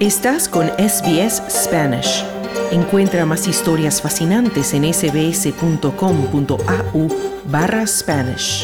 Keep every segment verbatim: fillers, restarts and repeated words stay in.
Estás con S B S Spanish. Encuentra más historias fascinantes en sbs.com.au barra Spanish.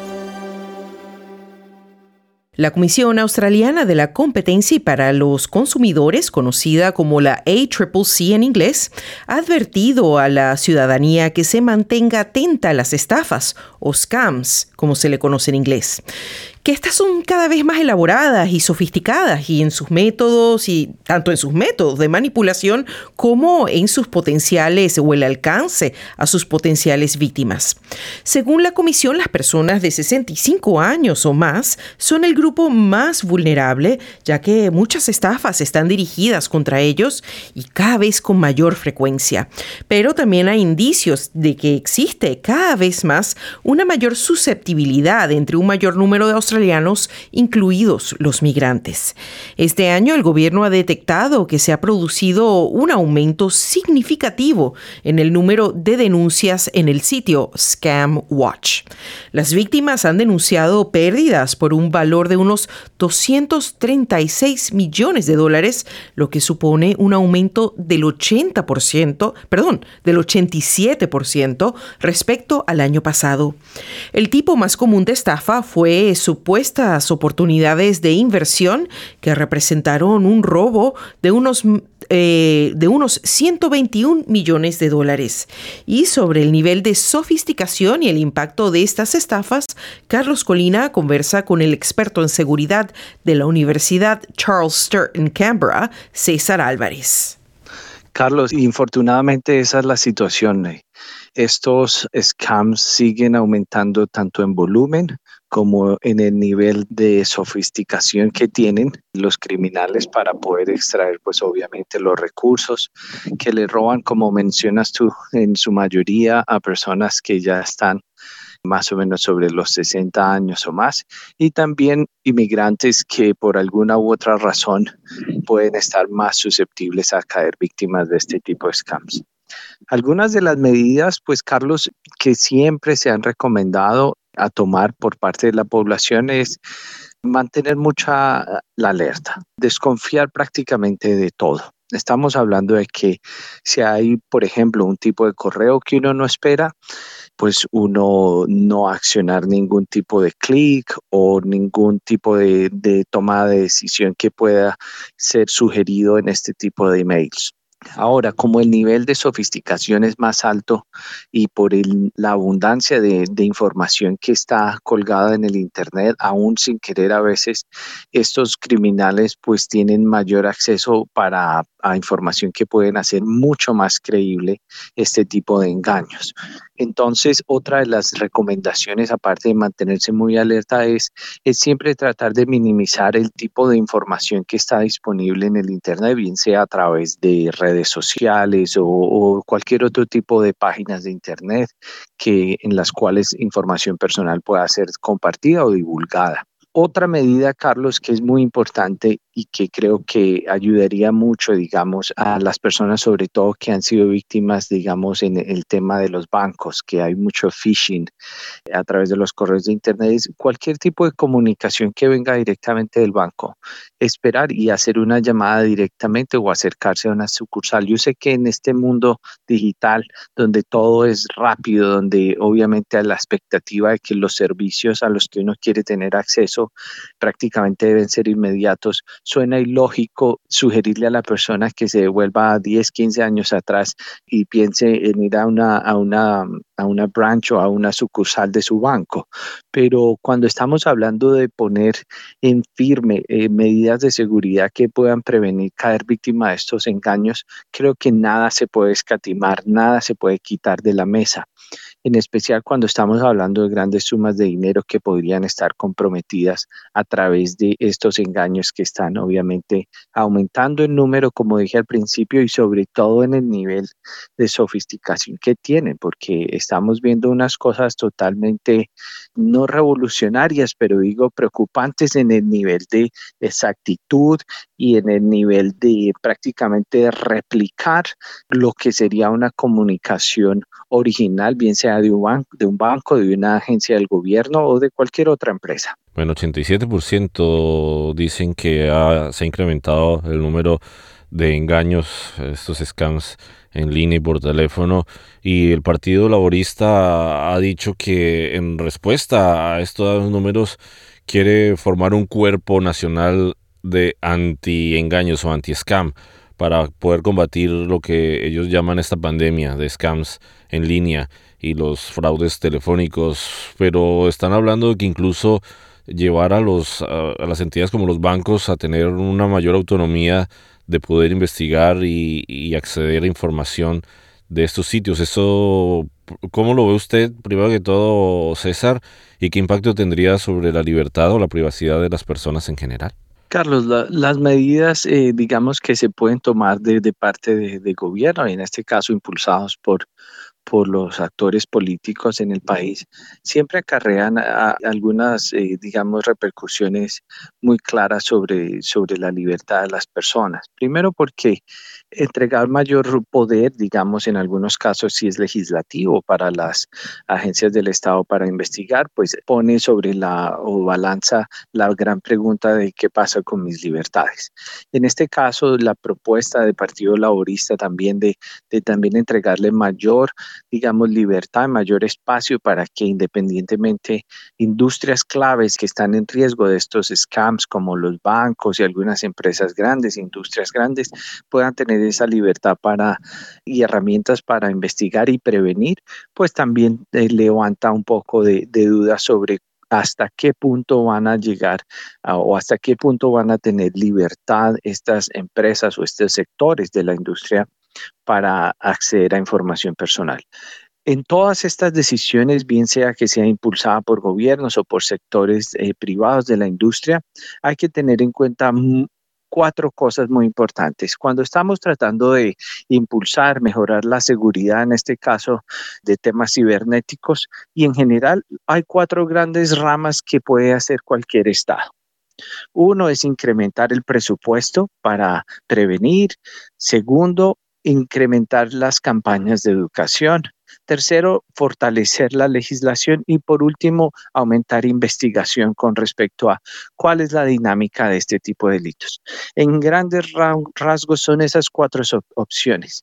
La Comisión Australiana de la Competencia para los Consumidores, conocida como la A C C C en inglés, ha advertido a la ciudadanía que se mantenga atenta a las estafas o scams, como se le conoce en inglés, que estas son cada vez más elaboradas y sofisticadas y en sus métodos, y tanto en sus métodos de manipulación como en sus potenciales o el alcance a sus potenciales víctimas. Según la comisión, las personas de sesenta y cinco años o más son el grupo más vulnerable, ya que muchas estafas están dirigidas contra ellos y cada vez con mayor frecuencia. Pero también hay indicios de que existe cada vez más una mayor susceptibilidad entre un mayor número de australianos, incluidos los migrantes. Este año el gobierno ha detectado que se ha producido un aumento significativo en el número de denuncias en el sitio Scam Watch. Las víctimas han denunciado pérdidas por un valor de unos doscientos treinta y seis millones de dólares, lo que supone un aumento del ochenta por ciento, perdón, del ochenta y siete por ciento respecto al año pasado. El tipo más común de estafa fue supuestas oportunidades de inversión que representaron un robo de unos, eh, de unos ciento veintiún millones de dólares. Y sobre el nivel de sofisticación y el impacto de estas estafas, Carlos Colina conversa con el experto en seguridad de la Universidad Charles Sturt en Canberra, César Álvarez. Carlos, infortunadamente esa es la situación. Estos scams siguen aumentando tanto en volumen como en el nivel de sofisticación que tienen los criminales para poder extraer, pues obviamente, los recursos que le roban, como mencionas tú, en su mayoría a personas que ya están más o menos sobre los sesenta años o más, y también inmigrantes que por alguna u otra razón pueden estar más susceptibles a caer víctimas de este tipo de scams. Algunas de las medidas, pues Carlos, que siempre se han recomendado a tomar por parte de la población es mantener mucha la alerta, desconfiar prácticamente de todo. Estamos hablando de que si hay, por ejemplo, un tipo de correo que uno no espera, pues uno no accionar ningún tipo de clic o ningún tipo de, de toma de decisión que pueda ser sugerido en este tipo de emails. Ahora, como el nivel de sofisticación es más alto y por el, la abundancia de, de información que está colgada en el Internet, aún sin querer a veces, estos criminales pues tienen mayor acceso para, a información que pueden hacer mucho más creíble este tipo de engaños. Entonces, otra de las recomendaciones, aparte de mantenerse muy alerta, es, es siempre tratar de minimizar el tipo de información que está disponible en el Internet, bien sea a través de redes sociales o, o cualquier otro tipo de páginas de Internet que, en las cuales información personal pueda ser compartida o divulgada. Otra medida, Carlos, que es muy importante y que creo que ayudaría mucho, digamos, a las personas, sobre todo que han sido víctimas, digamos, en el tema de los bancos, que hay mucho phishing a través de los correos de Internet, es cualquier tipo de comunicación que venga directamente del banco, esperar y hacer una llamada directamente o acercarse a una sucursal. Yo sé que en este mundo digital, donde todo es rápido, donde obviamente hay la expectativa de que los servicios a los que uno quiere tener acceso prácticamente deben ser inmediatos, suena ilógico sugerirle a la persona que se devuelva diez, quince años atrás y piense en ir a una, a una, a una branch o a una sucursal de su banco. Pero cuando estamos hablando de poner en firme eh, medidas de seguridad que puedan prevenir caer víctima de estos engaños, creo que nada se puede escatimar, nada se puede quitar de la mesa. En especial cuando estamos hablando de grandes sumas de dinero que podrían estar comprometidas a través de estos engaños que están obviamente aumentando en número, como dije al principio, y sobre todo en el nivel de sofisticación que tienen, porque estamos viendo unas cosas totalmente no revolucionarias, pero digo preocupantes en el nivel de exactitud y en el nivel de prácticamente replicar lo que sería una comunicación original, bien sea sea de un banco, de un banco, de una agencia del gobierno o de cualquier otra empresa. Bueno, ochenta y siete por ciento dicen que ha- se ha incrementado el número de engaños, estos scams en línea y por teléfono, y el Partido Laborista ha dicho que en respuesta a estos números quiere formar un cuerpo nacional de anti-engaños o anti-scam para poder combatir lo que ellos llaman esta pandemia de scams en línea y los fraudes telefónicos, pero están hablando de que incluso llevar a los a, a las entidades como los bancos a tener una mayor autonomía de poder investigar y, y acceder a información de estos sitios. Eso, ¿cómo lo ve usted, primero que todo, César? ¿Y qué impacto tendría sobre la libertad o la privacidad de las personas en general? Carlos, la- las medidas, eh, digamos que se pueden tomar de, de parte de, de gobierno, y en este caso impulsados por, por los actores políticos en el país, siempre acarrean a- a algunas, eh, digamos, repercusiones muy claras sobre, sobre la libertad de las personas. Primero porque entregar mayor poder, digamos, en algunos casos si es legislativo para las agencias del Estado para investigar, pues pone sobre la o balanza la gran pregunta de qué pasa con mis libertades. En este caso, la propuesta del Partido Laborista también de, de también entregarle mayor, digamos, libertad, mayor espacio para que independientemente industrias claves que están en riesgo de estos scams, como los bancos y algunas empresas grandes, industrias grandes, puedan tener esa libertad para y herramientas para investigar y prevenir, pues también eh, levanta un poco de, de dudas sobre hasta qué punto van a llegar a, o hasta qué punto van a tener libertad estas empresas o estos sectores de la industria para acceder a información personal. En todas estas decisiones, bien sea que sea impulsada por gobiernos o por sectores eh, privados de la industria, hay que tener en cuenta mm, cuatro cosas muy importantes. Cuando estamos tratando de impulsar, mejorar la seguridad, en este caso de temas cibernéticos, y en general hay cuatro grandes ramas que puede hacer cualquier estado. Uno es incrementar el presupuesto para prevenir. Segundo, incrementar las campañas de educación. Tercero, fortalecer la legislación. Y por último, aumentar investigación con respecto a cuál es la dinámica de este tipo de delitos. En grandes rasgos son esas cuatro opciones.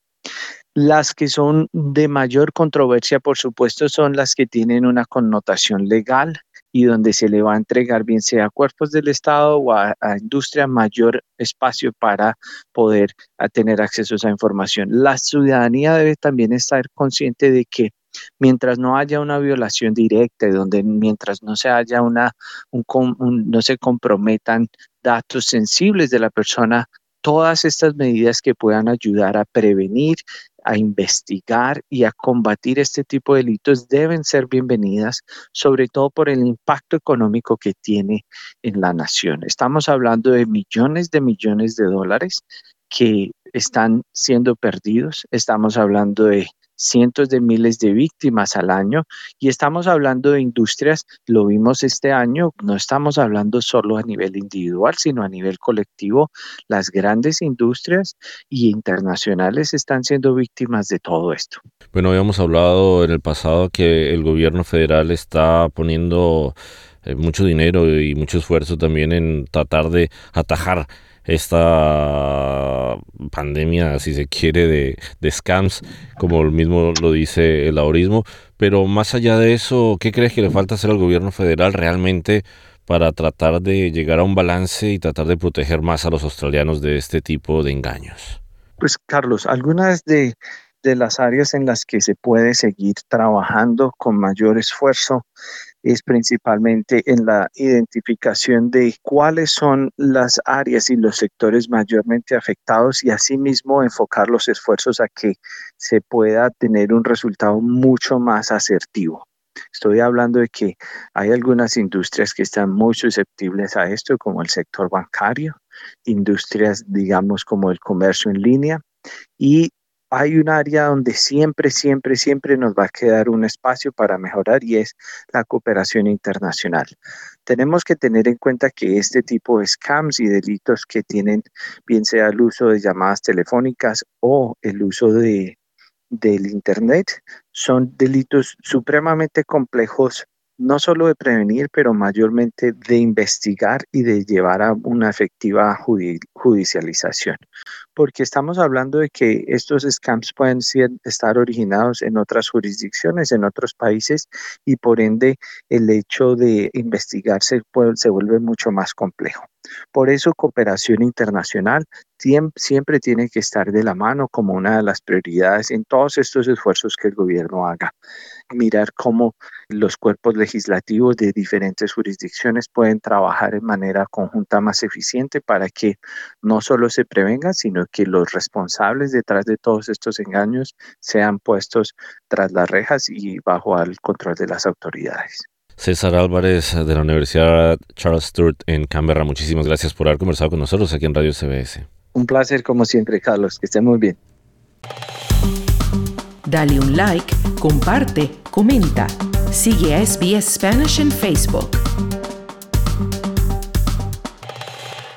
Las que son de mayor controversia, por supuesto, son las que tienen una connotación legal y donde se le va a entregar, bien sea a cuerpos del Estado o a, a industria, mayor espacio para poder a tener acceso a esa información. La ciudadanía debe también estar consciente de que mientras no haya una violación directa, donde mientras no se haya una, un, un, no se comprometan datos sensibles de la persona, todas estas medidas que puedan ayudar a prevenir, a investigar y a combatir este tipo de delitos deben ser bienvenidas, sobre todo por el impacto económico que tiene en la nación. Estamos hablando de millones de millones de dólares que están siendo perdidos. Estamos hablando de cientos de miles de víctimas al año y estamos hablando de industrias, lo vimos este año, no estamos hablando solo a nivel individual, sino a nivel colectivo. Las grandes industrias y internacionales están siendo víctimas de todo esto. Bueno, habíamos hablado en el pasado que el gobierno federal está poniendo eh, mucho dinero y mucho esfuerzo también en tratar de atajar esta pandemia, si se quiere, de, de scams, como el mismo lo dice el laborismo. Pero más allá de eso, ¿qué crees que le falta hacer al gobierno federal realmente para tratar de llegar a un balance y tratar de proteger más a los australianos de este tipo de engaños? Pues Carlos, algunas de, de las áreas en las que se puede seguir trabajando con mayor esfuerzo es principalmente en la identificación de cuáles son las áreas y los sectores mayormente afectados y asimismo enfocar los esfuerzos a que se pueda tener un resultado mucho más asertivo. Estoy hablando de que hay algunas industrias que están muy susceptibles a esto, como el sector bancario, industrias, digamos, como el comercio en línea, y hay un área donde siempre, siempre, siempre nos va a quedar un espacio para mejorar y es la cooperación internacional. Tenemos que tener en cuenta que este tipo de scams y delitos que tienen, bien sea el uso de llamadas telefónicas o el uso de del Internet son delitos supremamente complejos, no solo de prevenir, pero mayormente de investigar y de llevar a una efectiva judi- judicialización. Porque estamos hablando de que estos scams pueden ser, estar originados en otras jurisdicciones, en otros países, y por ende el hecho de investigarse puede- se vuelve mucho más complejo. Por eso, cooperación internacional tiem- siempre tiene que estar de la mano como una de las prioridades en todos estos esfuerzos que el gobierno haga. Mirar cómo los cuerpos legislativos de diferentes jurisdicciones pueden trabajar en manera conjunta más eficiente para que no solo se prevenga, sino que los responsables detrás de todos estos engaños sean puestos tras las rejas y bajo el control de las autoridades. César Álvarez de la Universidad Charles Sturt en Canberra, muchísimas gracias por haber conversado con nosotros aquí en Radio C B S. Un placer como siempre, Carlos, que estén muy bien. Dale un like, comparte, comenta. Sigue a S B S Spanish en Facebook.